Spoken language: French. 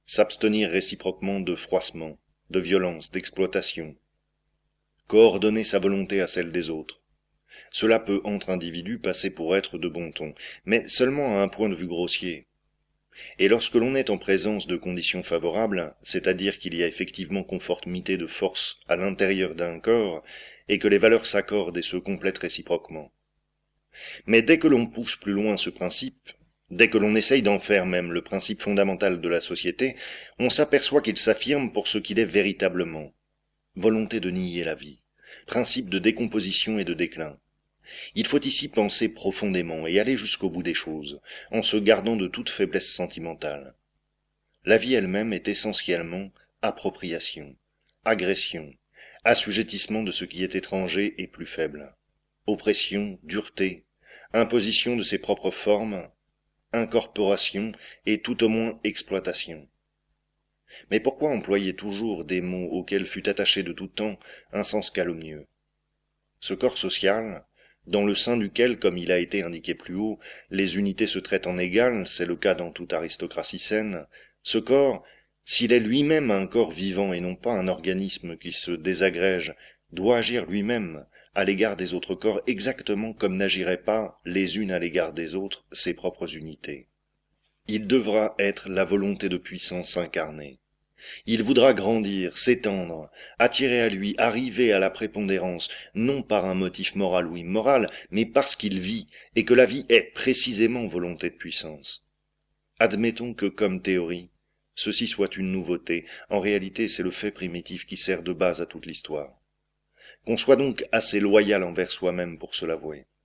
s'abstenir réciproquement de froissement, de violence, d'exploitation, coordonner sa volonté à celle des autres. Cela peut, entre individus, passer pour être de bon ton, mais seulement à un point de vue grossier. Et lorsque l'on est en présence de conditions favorables, c'est-à-dire qu'il y a effectivement conformité de force à l'intérieur d'un corps, et que les valeurs s'accordent et se complètent réciproquement. Mais dès que l'on pousse plus loin ce principe, dès que l'on essaye d'en faire même le principe fondamental de la société, on s'aperçoit qu'il s'affirme pour ce qu'il est véritablement. Volonté de nier la vie, principe de décomposition et de déclin. Il faut ici penser profondément et aller jusqu'au bout des choses, en se gardant de toute faiblesse sentimentale. La vie elle-même est essentiellement appropriation, agression, assujettissement de ce qui est étranger et plus faible, oppression, dureté, imposition de ses propres formes, incorporation et tout au moins exploitation. Mais pourquoi employer toujours des mots auxquels fut attaché de tout temps un sens calomnieux ? Ce corps social, dans le sein duquel, comme il a été indiqué plus haut, les unités se traitent en égales, c'est le cas dans toute aristocratie saine, ce corps, s'il est lui-même un corps vivant et non pas un organisme qui se désagrège, doit agir lui-même à l'égard des autres corps exactement comme n'agiraient pas, les unes à l'égard des autres, ses propres unités. Il devra être la volonté de puissance incarnée. Il voudra grandir, s'étendre, attirer à lui, arriver à la prépondérance, non par un motif moral ou immoral, mais parce qu'il vit, et que la vie est précisément volonté de puissance. Admettons que, comme théorie, ceci soit une nouveauté, en réalité c'est le fait primitif qui sert de base à toute l'histoire. Qu'on soit donc assez loyal envers soi-même pour se l'avouer.